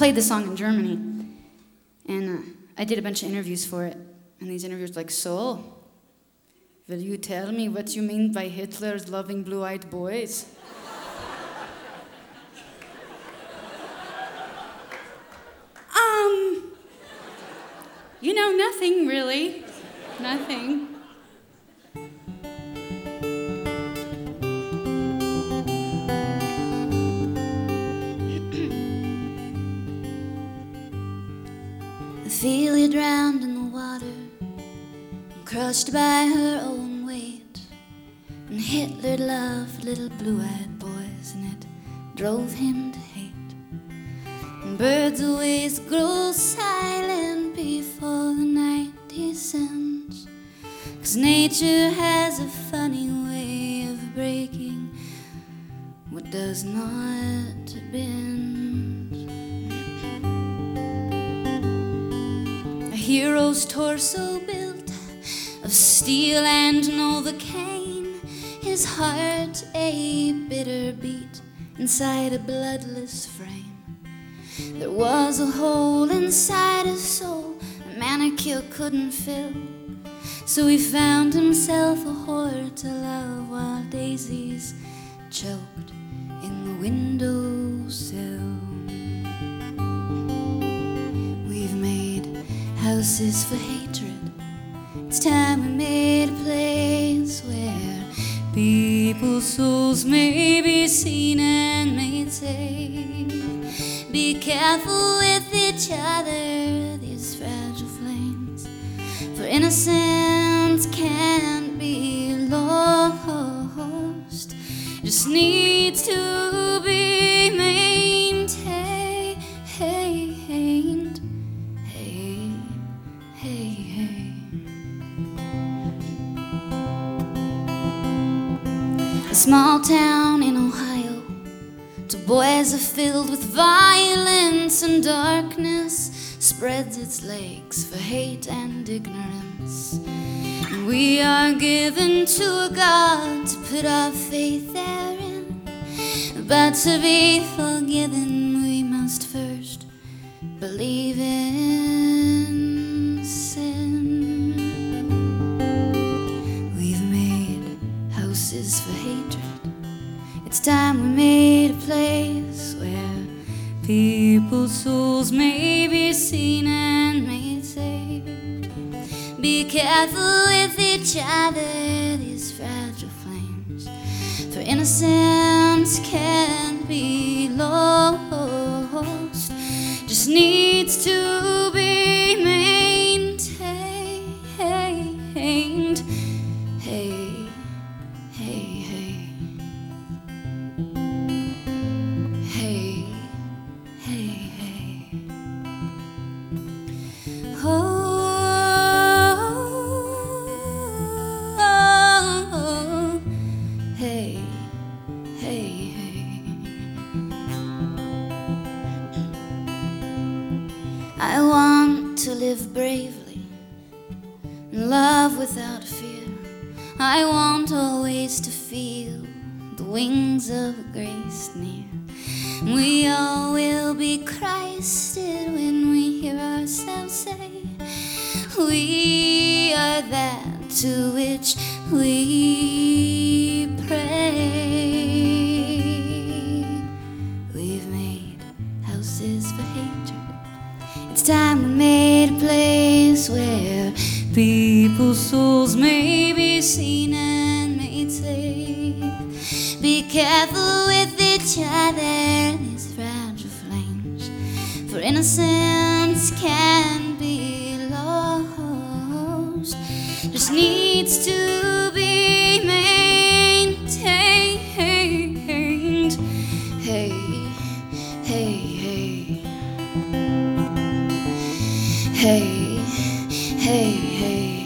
played the song in Germany, and I did a bunch of interviews for it. And these interviewers were like, so, will you tell me what you mean by Hitler's loving blue-eyed boys? You know, nothing really. Nothing. Ophelia drowned in the water, crushed by her own weight. And Hitler loved little blue-eyed boys, and it drove him to hate. And birds always grow silent before the night descends, 'cause nature has a funny way of breaking what does not bend. A hero's torso built of steel and novocaine, his heart a bitter beat inside a bloodless frame. There was a hole inside his soul a manicure couldn't fill, so he found himself a whore to love while daisies choked in the windowsill. We've made houses for hatred. It's time we made a place where people's souls may be seen and made safe. Be careful with each other, these fragile flames, for innocence can't be lost. It just needs to be maintained. A small town in Ohio, two boys are filled with violence, and darkness spreads its legs for hate and ignorance. And we are given to a God to put our faith therein, but to be forgiven we must first believe in sin. We've made houses for hatred. It's time we made a place where people's souls may be seen and made safe. Be careful with each other, these fragile flames, for innocence can't be lost. Just needs to be maintained. I want to live bravely and love without fear. I want always to feel the wings of grace near. We all will be Christed when we hear ourselves say, we are that to which we pray. We've made houses for hatred. It's time we made a place where people's souls may be seen and made safe. Be careful with each other, these fragile flames, for innocence can be lost. Just needs to be maintained. Hey.